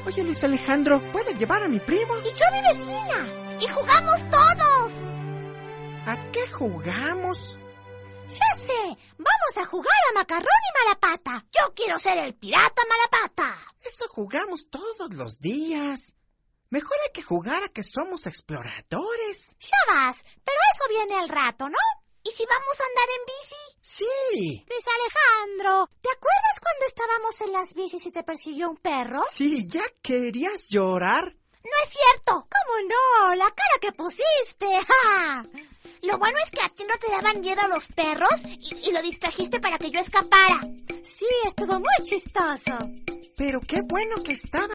Oye, Luis Alejandro, ¿puede llevar a mi primo? Y yo a mi vecina. Y jugamos todos. ¿A qué jugamos? Ya sé, vamos a jugar a Macarrón y Malapata. Yo quiero ser el pirata Malapata. Eso jugamos todos los días. Mejor hay que jugar a que somos exploradores. Ya vas, pero eso viene al rato, ¿no? ¿Y si vamos a andar en bici? Sí. Luis Alejandro, ¿te acuerdas cuando estábamos en las bicis y te persiguió un perro? Sí, ¿ya querías llorar? No es cierto. ¿Cómo no? La cara que pusiste. ¡Ja! Lo bueno es que a ti no te daban miedo los perros y lo distrajiste para que yo escapara. Sí, estuvo muy chistoso. Pero qué bueno que estaba